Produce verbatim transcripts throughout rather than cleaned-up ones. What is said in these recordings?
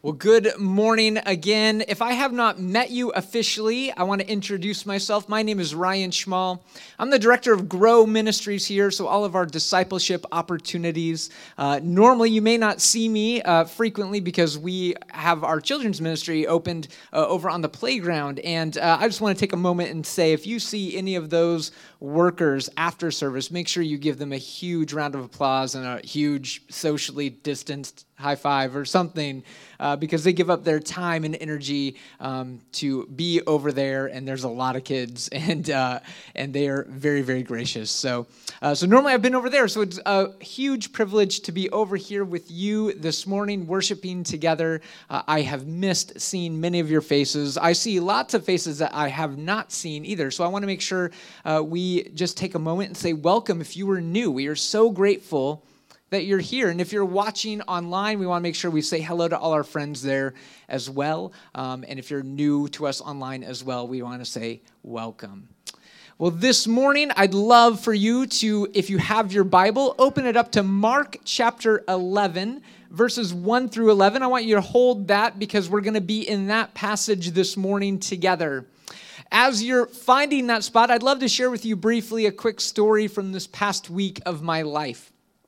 Well, good morning again. If I have not met you officially, I want to introduce myself. My name is Ryan Schmall. I'm the director of Grow Ministries here, so all of our discipleship opportunities. Uh, normally, you may not see me uh, frequently because we have our children's ministry opened uh, over on the playground. And uh, I just want to take a moment and say, if you see any of those workers after service, make sure you give them a huge round of applause and a huge socially distanced high five or something, uh, because they give up their time and energy um, to be over there, and there's a lot of kids, and uh, and they are very, very gracious. So, uh, so normally I've been over there, so it's a huge privilege to be over here with you this morning, worshiping together. Uh, I have missed seeing many of your faces. I see lots of faces that I have not seen either, so I want to make sure uh, we just take a moment and say welcome if you were new. We are so grateful that you're here. And if you're watching online, we want to make sure we say hello to all our friends there as well. Um, and if you're new to us online as well, we want to say welcome. Well, this morning, I'd love for you to, if you have your Bible, open it up to Mark chapter eleven, verses one through eleven. I want you to hold that because we're going to be in that passage this morning together. As you're finding that spot, I'd love to share with you briefly a quick story from this past week of my life.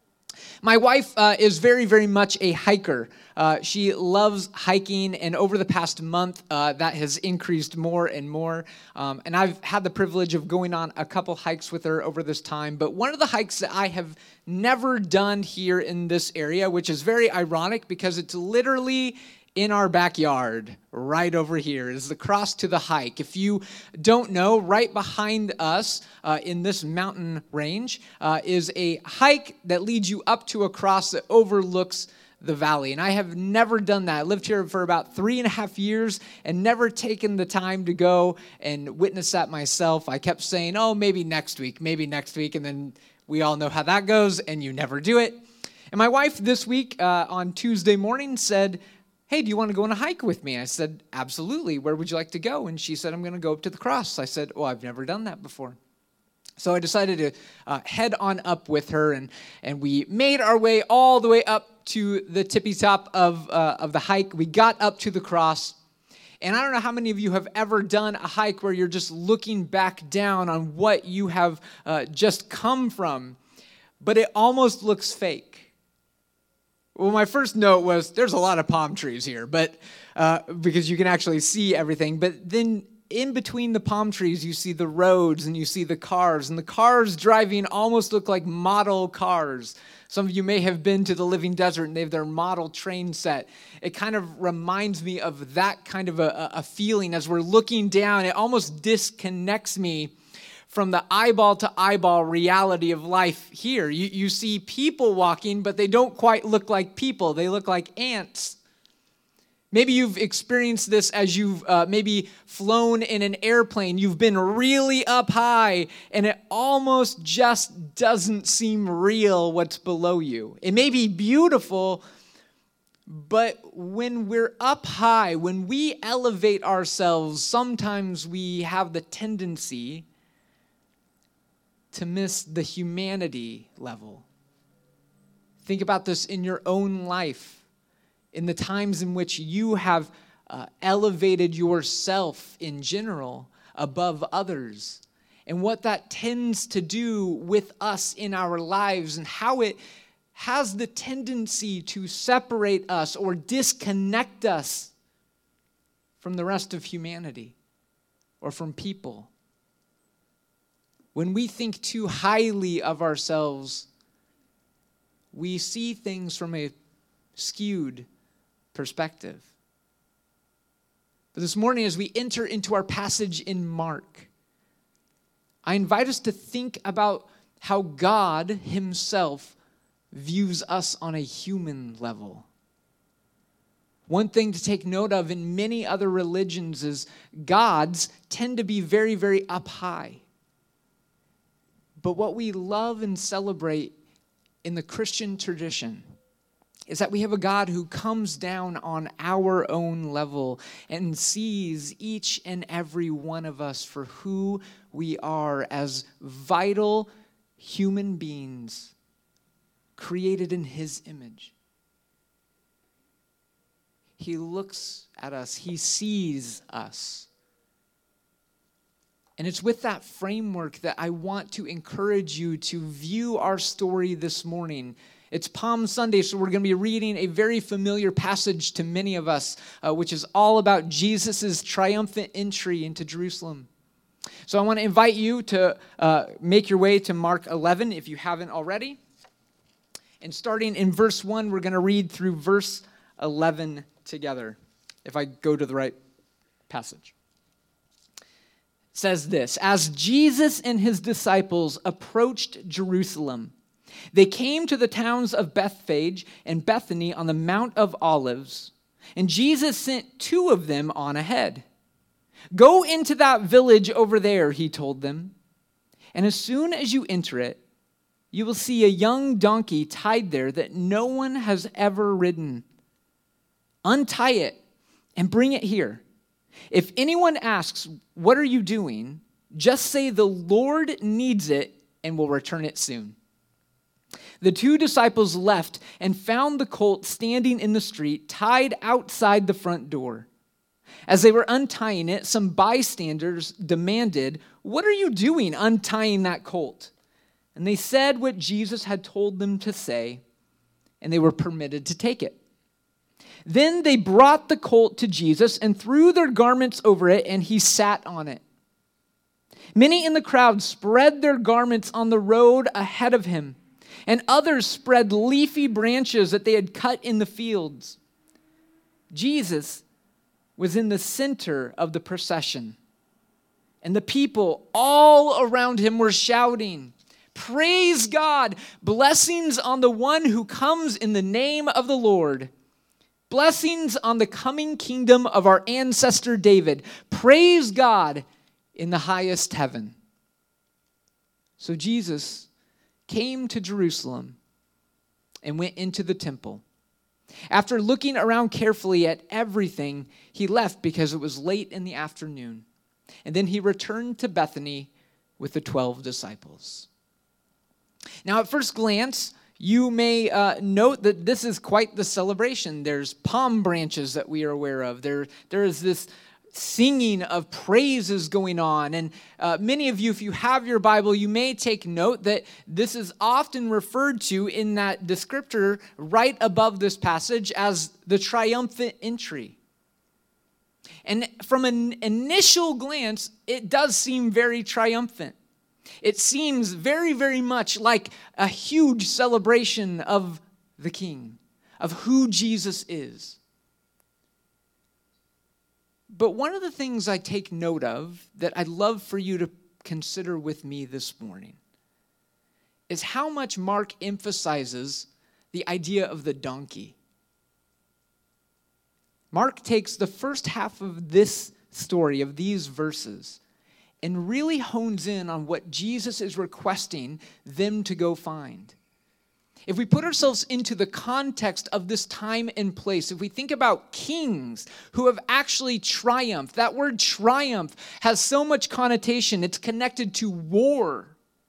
My wife uh, is very, very much a hiker. Uh, she loves hiking, and over the past month, uh, that has increased more and more. Um, and I've had the privilege of going on a couple hikes with her over this time. But one of the hikes that I have never done here in this area, which is very ironic because it's literally in our backyard, right over here, is the Cross to the Hike. If you don't know, right behind us uh, in this mountain range uh, is a hike that leads you up to a cross that overlooks the valley. And I have never done that. I lived here for about three and a half years and never taken the time to go and witness that myself. I kept saying, oh, maybe next week, maybe next week. And then we all know how that goes, and you never do it. And my wife this week uh, on Tuesday morning said, hey, do you want to go on a hike with me? I said, absolutely. Where would you like to go? And she said, I'm going to go up to the cross. I said, well, I've never done that before. So I decided to uh, head on up with her, and, and we made our way all the way up to the tippy top of, uh, of the hike. We got up to the cross, and I don't know how many of you have ever done a hike where you're just looking back down on what you have uh, just come from, but it almost looks fake. Well, my first note was there's a lot of palm trees here, but uh, because you can actually see everything. But then in between the palm trees, you see the roads and you see the cars. And the cars driving almost look like model cars. Some of you may have been to the Living Desert and they have their model train set. It kind of reminds me of that kind of a, a feeling as we're looking down. It almost disconnects me from the eyeball-to-eyeball reality of life here. You, you see people walking, but they don't quite look like people. They look like ants. Maybe you've experienced this as you've uh, maybe flown in an airplane. You've been really up high, and it almost just doesn't seem real what's below you. It may be beautiful, but when we're up high, when we elevate ourselves, sometimes we have the tendency to miss the humanity level. Think about this in your own life, in the times in which you have uh, elevated yourself in general above others, and what that tends to do with us in our lives, and how it has the tendency to separate us or disconnect us from the rest of humanity or from people. When we think too highly of ourselves, we see things from a skewed perspective. But this morning, as we enter into our passage in Mark, I invite us to think about how God himself views us on a human level. One thing to take note of in many other religions is gods tend to be very, very up high. But what we love and celebrate in the Christian tradition is that we have a God who comes down on our own level and sees each and every one of us for who we are as vital human beings created in his image. he looks at us. He sees us. And it's with that framework that I want to encourage you to view our story this morning. It's Palm Sunday, so we're going to be reading a very familiar passage to many of us, uh, which is all about Jesus' triumphant entry into Jerusalem. So I want to invite you to uh, make your way to Mark eleven if you haven't already. And starting in verse one, we're going to read through verse eleven together, if I go to the right passage. It says this: As Jesus and his disciples approached Jerusalem, they came to the towns of Bethphage and Bethany on the Mount of Olives, and Jesus sent two of them on ahead. Go into that village over there, he told them, and as soon as you enter it, you will see a young donkey tied there that no one has ever ridden. Untie it and bring it here. If anyone asks, what are you doing? Just say the Lord needs it and will return it soon. The two disciples left and found the colt standing in the street, tied outside the front door. As they were untying it, some bystanders demanded, what are you doing untying that colt? And they said what Jesus had told them to say, and they were permitted to take it. Then they brought the colt to Jesus and threw their garments over it, and he sat on it. Many in the crowd spread their garments on the road ahead of him, and others spread leafy branches that they had cut in the fields. Jesus was in the center of the procession, and the people all around him were shouting, praise God, blessings on the one who comes in the name of the Lord. Blessings on the coming kingdom of our ancestor David. Praise God in the highest heaven. So Jesus came to Jerusalem and went into the temple. After looking around carefully at everything, he left because it was late in the afternoon. And then he returned to Bethany with the twelve disciples. Now, at first glance, you may uh, note that this is quite the celebration. There's palm branches that we are aware of. There, there is this singing of praises going on. And uh, many of you, if you have your Bible, you may take note that this is often referred to in that descriptor right above this passage as the triumphant entry. And from an initial glance, it does seem very triumphant. It seems very, very much like a huge celebration of the King, of who Jesus is. But one of the things I take note of that I'd love for you to consider with me this morning is how much Mark emphasizes the idea of the donkey. Mark takes the first half of this story, of these verses, and really hones in on what Jesus is requesting them to go find. If we put ourselves into the context of this time and place, if we think about kings who have actually triumphed, that word triumph has so much connotation. It's connected to war.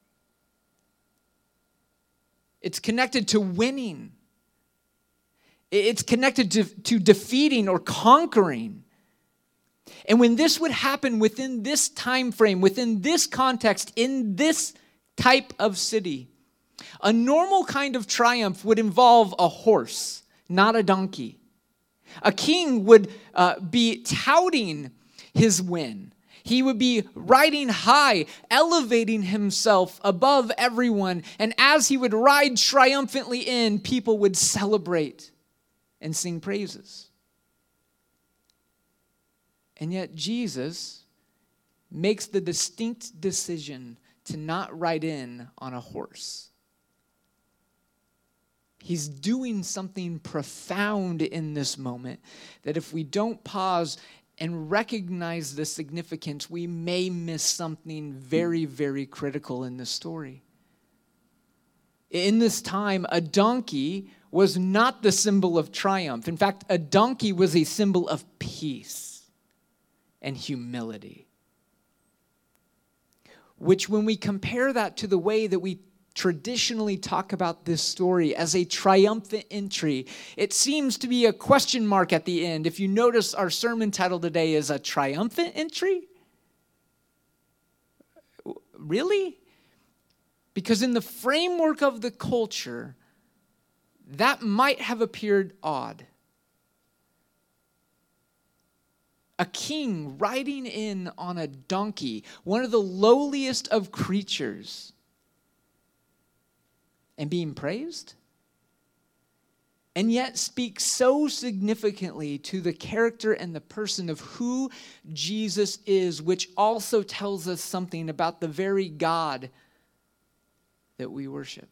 It's connected to winning. It's connected to, to defeating or conquering. And when this would happen within this time frame, within this context, in this type of city, a normal kind of triumph would involve a horse, not a donkey. A king would uh, be touting his win. He would be riding high, elevating himself above everyone. And as he would ride triumphantly in, people would celebrate and sing praises. And yet Jesus makes the distinct decision to not ride in on a horse. He's doing something profound in this moment that if we don't pause and recognize the significance, we may miss something very, very critical in this story. In this time, a donkey was not the symbol of triumph. In fact, a donkey was a symbol of peace and humility. Which, when we compare that to the way that we traditionally talk about this story as a triumphant entry. It seems to be a question mark at the end. If you notice, our sermon title today is a triumphant entry. Really? Because in the framework of the culture, that might have appeared odd. A king riding in on a donkey, one of the lowliest of creatures, and being praised, and yet speaks so significantly to the character and the person of who Jesus is, which also tells us something about the very God that we worship.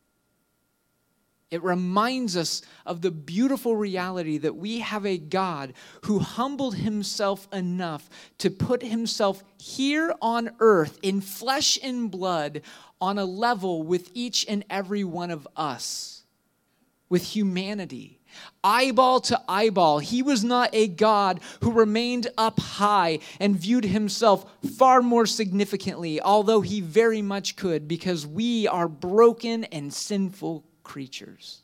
It reminds us of the beautiful reality that we have a God who humbled himself enough to put himself here on earth in flesh and blood on a level with each and every one of us, with humanity. Eyeball to eyeball, he was not a God who remained up high and viewed himself far more significantly, although he very much could, because we are broken and sinful creatures.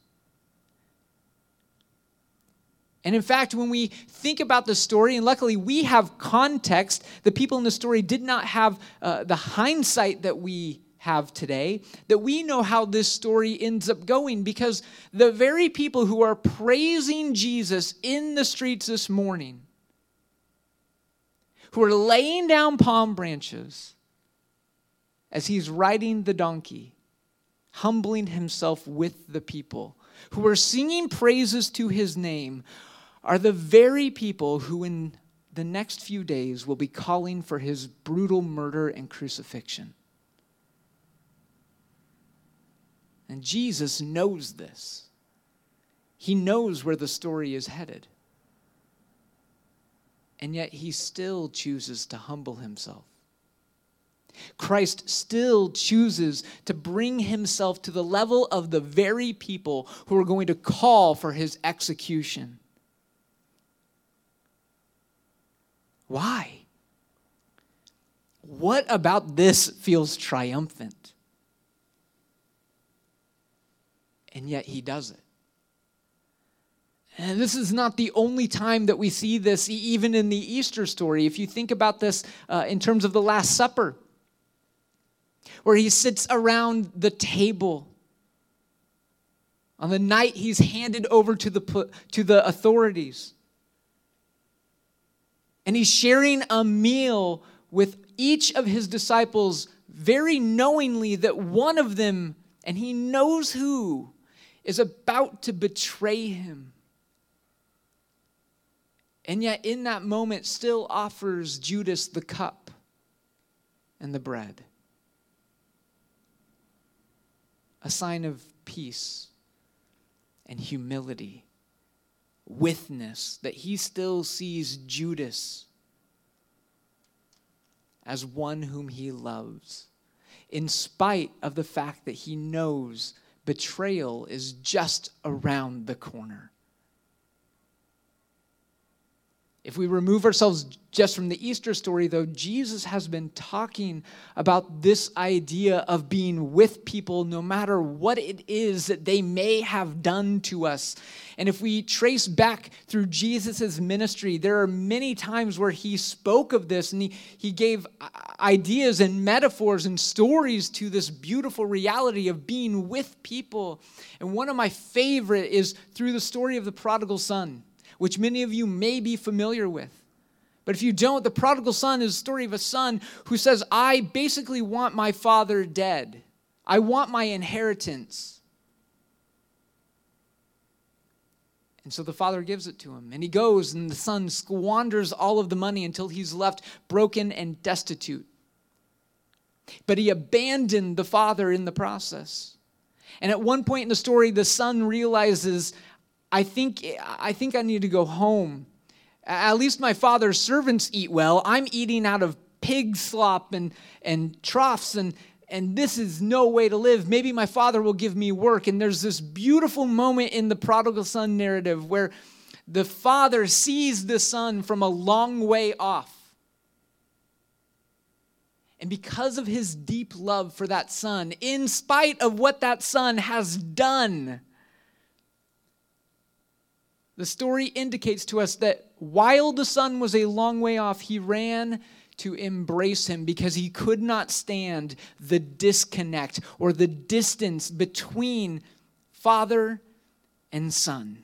And in fact, when we think about the story, and luckily we have context, the people in the story did not have uh, the hindsight that we have today, that we know how this story ends up going, because the very people who are praising Jesus in the streets this morning, who are laying down palm branches as he's riding the donkey, humbling himself with the people, who are singing praises to his name, are the very people who in the next few days will be calling for his brutal murder and crucifixion. And Jesus knows this. He knows where the story is headed. And yet he still chooses to humble himself. Christ still chooses to bring himself to the level of the very people who are going to call for his execution. Why? What about this feels triumphant? And yet he does it. And this is not the only time that we see this, even in the Easter story. If you think about this uh, in terms of the Last Supper, where he sits around the table on the night he's handed over to the, to the authorities. And he's sharing a meal with each of his disciples, very knowingly that one of them, and he knows who, is about to betray him. And yet in that moment still offers Judas the cup and the bread. A sign of peace and humility, witness that he still sees Judas as one whom he loves, in spite of the fact that he knows betrayal is just around the corner. If we remove ourselves just from the Easter story, though, Jesus has been talking about this idea of being with people no matter what it is that they may have done to us. And if we trace back through Jesus' ministry, there are many times where he spoke of this and he, he gave ideas and metaphors and stories to this beautiful reality of being with people. And one of my favorite is through the story of the prodigal son, which many of you may be familiar with. But if you don't, the prodigal son is the story of a son who says, I basically want my father dead. I want my inheritance. And so the father gives it to him. And he goes, and the son squanders all of the money until he's left broken and destitute. But he abandoned the father in the process. And at one point in the story, the son realizes, I think I think I need to go home. At least my father's servants eat well. I'm eating out of pig slop and, and troughs, and, and this is no way to live. Maybe my father will give me work. And there's this beautiful moment in the prodigal son narrative where the father sees the son from a long way off. And because of his deep love for that son, in spite of what that son has done, the story indicates to us that while the son was a long way off, he ran to embrace him because he could not stand the disconnect or the distance between father and son.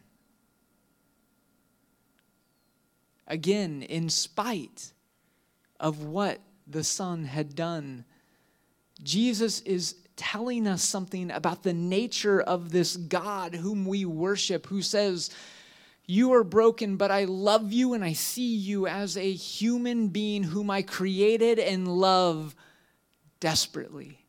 Again, in spite of what the son had done, Jesus is telling us something about the nature of this God whom we worship, who says, "You are broken, but I love you and I see you as a human being whom I created and love desperately."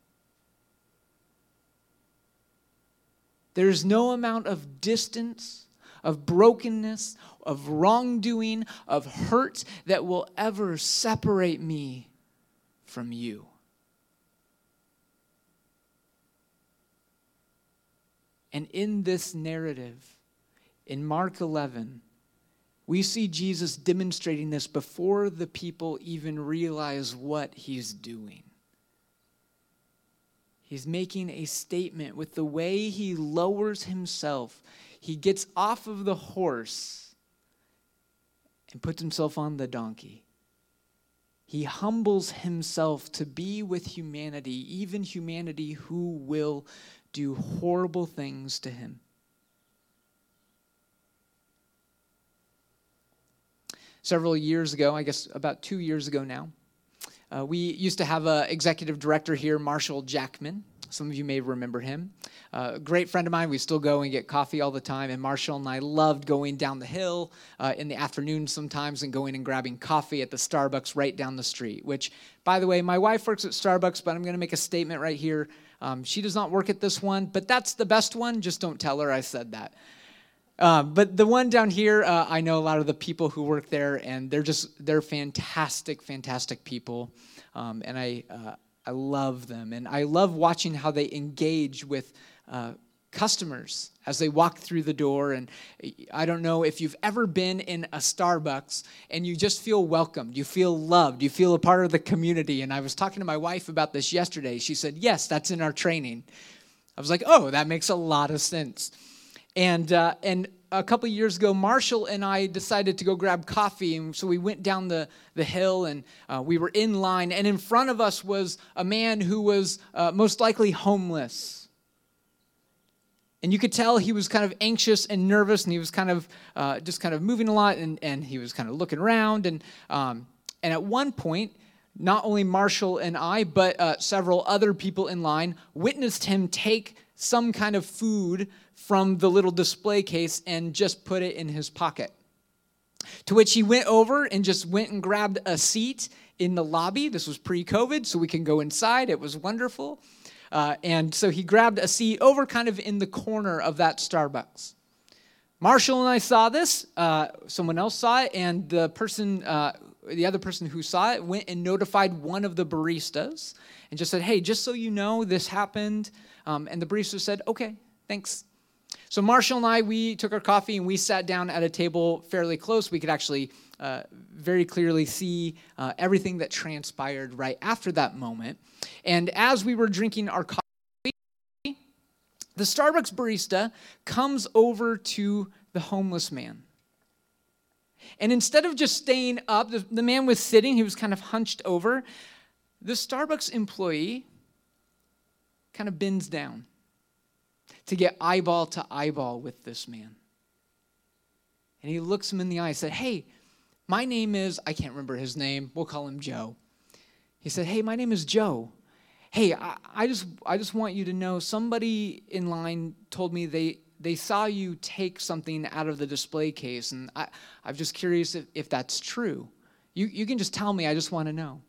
There's no amount of distance, of brokenness, of wrongdoing, of hurt that will ever separate me from you. And in this narrative, in Mark eleven, we see Jesus demonstrating this before the people even realize what he's doing. He's making a statement with the way he lowers himself. He gets off of the horse and puts himself on the donkey. He humbles himself to be with humanity, even humanity who will do horrible things to him. Several years ago, I guess about two years ago now, uh, we used to have an executive director here, Marshall Jackman. Some of you may remember him. Uh, a great friend of mine. We still go and get coffee all the time. And Marshall and I loved going down the hill uh, in the afternoon sometimes and going and grabbing coffee at the Starbucks right down the street. Which, by the way, my wife works at Starbucks, but I'm going to make a statement right here. Um, she does not work at this one, but that's the best one. Just don't tell her I said that. Uh, but the one down here, uh, I know a lot of the people who work there, and they're just, they're fantastic, fantastic people. Um, and I uh, I love them. And I love watching how they engage with uh, customers as they walk through the door. And I don't know if you've ever been in a Starbucks and you just feel welcomed. You feel loved. You feel a part of the community. And I was talking to my wife about this yesterday. She said, yes, that's in our training. I was like, oh, that makes a lot of sense. And uh, and a couple of years ago, Marshall and I decided to go grab coffee, and so we went down the, the hill, and uh, we were in line, and in front of us was a man who was uh, most likely homeless. And you could tell he was kind of anxious and nervous, and he was kind of uh, just kind of moving a lot, and, and he was kind of looking around, and um, and at one point, not only Marshall and I, but uh, several other people in line witnessed him take some kind of food from the little display case and just put it in his pocket. To which he went over and just went and grabbed a seat in the lobby. This was pre-COVID, so we can go inside. It was wonderful. Uh, and so he grabbed a seat over kind of in the corner of that Starbucks. Marshall and I saw this. Uh, someone else saw it, and the person, uh, the other person who saw it went and notified one of the baristas and just said, hey, just so you know, this happened. Um, and the barista said, okay, thanks. So Marshall and I, we took our coffee and we sat down at a table fairly close. We could actually uh, very clearly see uh, everything that transpired right after that moment. And as we were drinking our coffee, the Starbucks barista comes over to the homeless man. And instead of just staying up, the, the man was sitting, he was kind of hunched over. The Starbucks employee kind of bends down to get eyeball to eyeball with this man. And he looks him in the eye and said, hey, my name is, I can't remember his name, we'll call him Joe. He said, hey, my name is Joe. Hey, I, I just I just want you to know, somebody in line told me they, they saw you take something out of the display case, and I, I'm just curious if, if that's true. You, you can just tell me, I just want to know.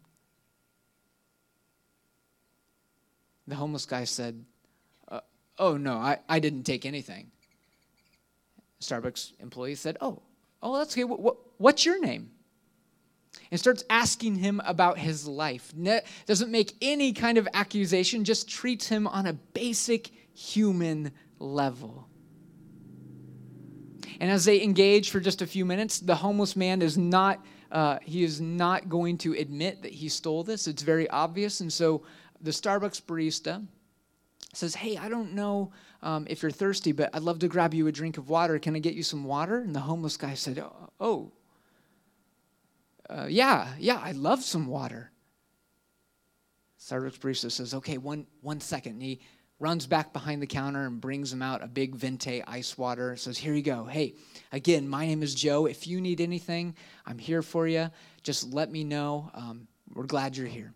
The homeless guy said, uh, oh, no, I, I didn't take anything. Starbucks employee said, oh, oh, that's okay. What, what, what's your name? And starts asking him about his life. Ne- doesn't make any kind of accusation, just treats him on a basic human level. And as they engage for just a few minutes, the homeless man is not, uh, he is not going to admit that he stole this. It's very obvious. And so the Starbucks barista says, hey, I don't know um, if you're thirsty, but I'd love to grab you a drink of water. Can I get you some water? And the homeless guy said, oh, oh uh, yeah, yeah, I'd love some water. Starbucks barista says, okay, one one second. And he runs back behind the counter and brings him out a big Venti ice water. Says, here you go. Hey, again, my name is Joe. If you need anything, I'm here for you. Just let me know. Um, we're glad you're here.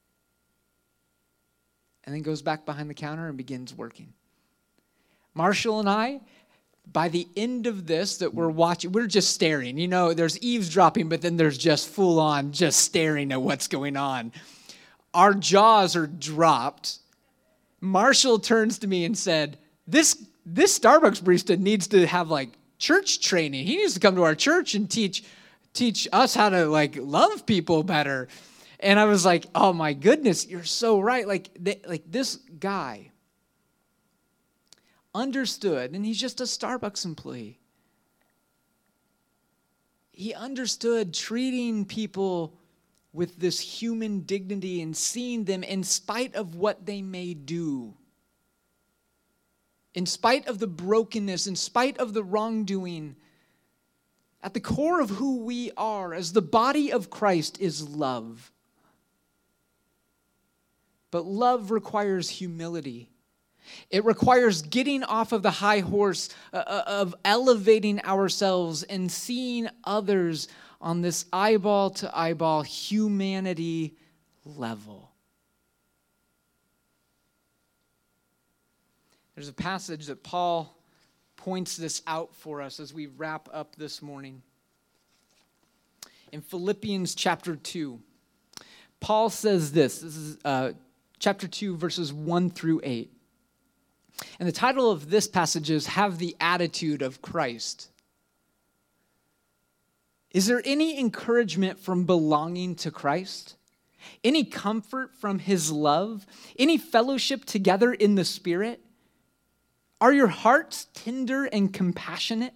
And then goes back behind the counter and begins working. Marshall and I, by the end of this that we're watching, we're just staring. You know, there's eavesdropping, but then there's just full on just staring at what's going on. Our jaws are dropped. Marshall turns to me and said, this, this Starbucks barista needs to have like church training. He needs to come to our church and teach, teach us how to like love people better. And I was like, oh my goodness, you're so right. Like, they, like this guy understood, and he's just a Starbucks employee. He understood treating people with this human dignity and seeing them in spite of what they may do. In spite of the brokenness, in spite of the wrongdoing, at the core of who we are as the body of Christ is love. But love requires humility. It requires getting off of the high horse uh, of elevating ourselves and seeing others on this eyeball to eyeball humanity level. There's a passage that Paul points this out for us as we wrap up this morning. In Philippians chapter two, Paul says this. This is uh, chapter two, verses one through eight. And the title of this passage is Have the Attitude of Christ. Is there any encouragement from belonging to Christ? Any comfort from his love? Any fellowship together in the Spirit? Are your hearts tender and compassionate?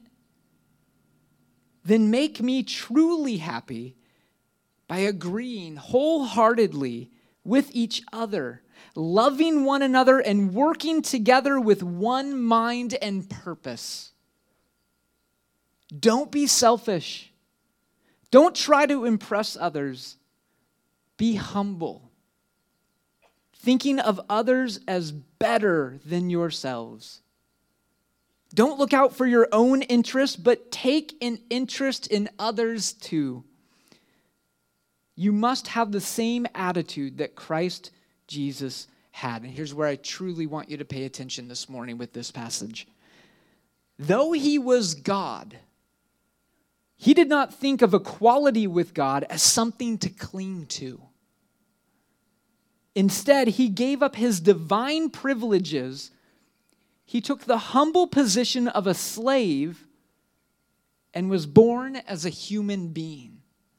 Then make me truly happy by agreeing wholeheartedly with each other, loving one another and working together with one mind and purpose. Don't be selfish. Don't try to impress others. Be humble, thinking of others as better than yourselves. Don't look out for your own interest, but take an interest in others too. You must have the same attitude that Christ Jesus had. And here's where I truly want you to pay attention this morning with this passage. Though he was God, he did not think of equality with God as something to cling to. Instead, he gave up his divine privileges. He took the humble position of a slave and was born as a human being.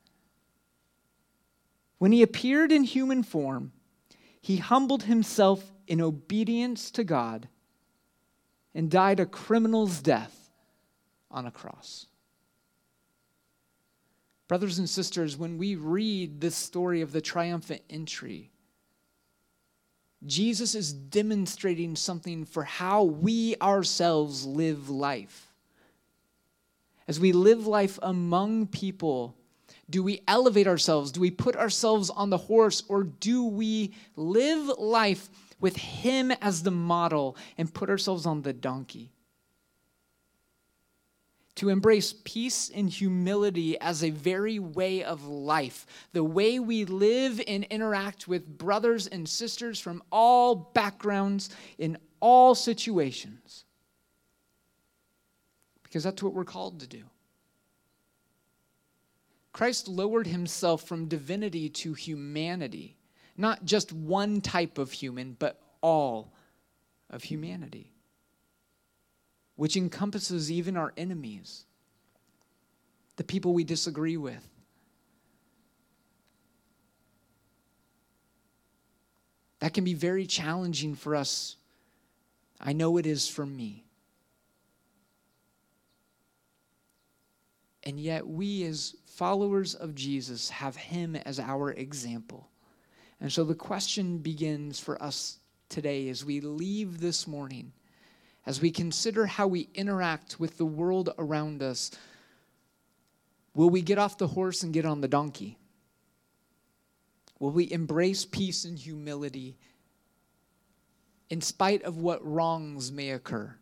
When he appeared in human form, he humbled himself in obedience to God and died a criminal's death on a cross. Brothers and sisters, when we read this story of the triumphant entry, Jesus is demonstrating something for how we ourselves live life. As we live life among people, do we elevate ourselves? Do we put ourselves on the horse? Or do we live life with him as the model and put ourselves on the donkey? To embrace peace and humility as a very way of life, the way we live and interact with brothers and sisters from all backgrounds in all situations. Because that's what we're called to do. Christ lowered himself from divinity to humanity, not just one type of human, but all of humanity, which encompasses even our enemies, the people we disagree with. That can be very challenging for us. I know it is for me. And yet we as followers of Jesus have him as our example. And so the question begins for us today as we leave this morning, as we consider how we interact with the world around us. Will we get off the horse and get on the donkey? Will we embrace peace and humility in spite of what wrongs may occur?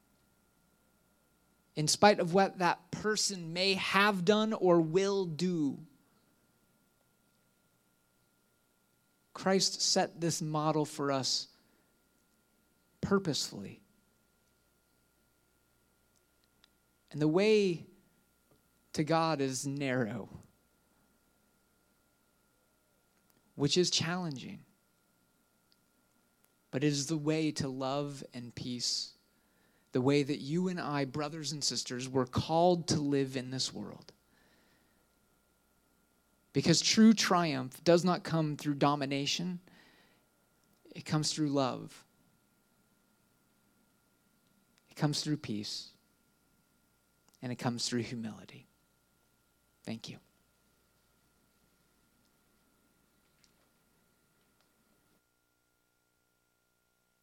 In spite of what that person may have done or will do? Christ set this model for us purposefully. And the way to God is narrow, which is challenging. But it is the way to love and peace, the way that you and I, brothers and sisters, were called to live in this world. Because true triumph does not come through domination. It comes through love. It comes through peace. And it comes through humility. Thank you.